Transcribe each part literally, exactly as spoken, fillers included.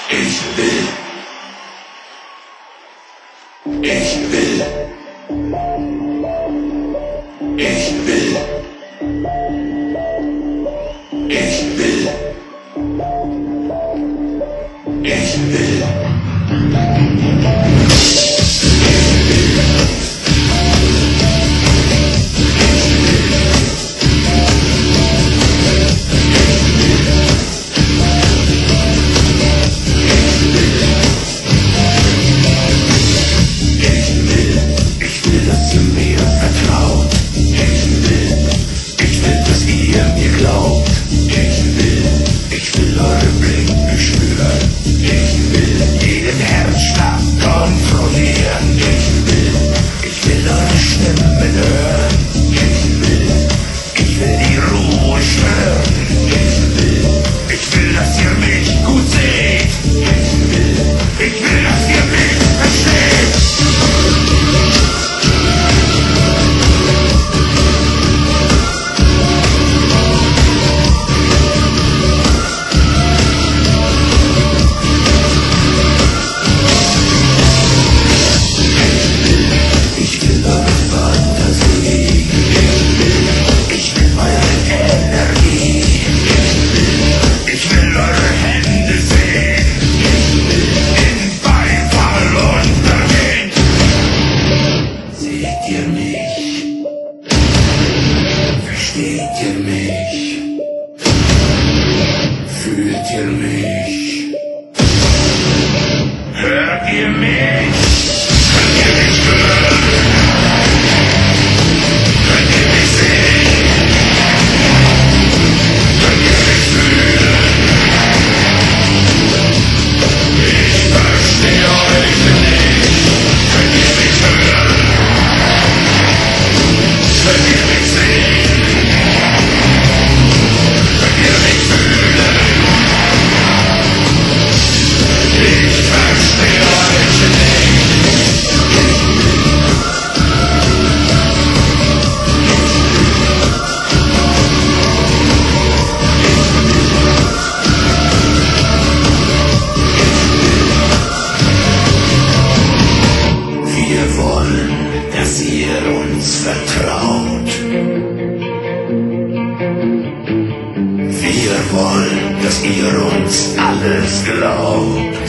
Ich will. Ich will. Ich will. Ich will. Ich will. Versteht ihr mich? Fühlt ihr mich? Hört ihr mich? Könnt ihr mich hören? Könnt ihr mich sehen? Könnt ihr mich fühlen? Ich verstehe euch nicht. Könnt ihr mich hören? Könnt ihr mich sehen? Dass ihr uns vertraut. Wir wollen, dass ihr uns alles glaubt.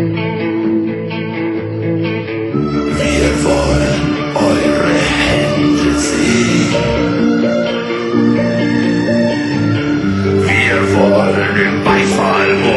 Wir wollen eure Hände sehen. Wir wollen den Beifall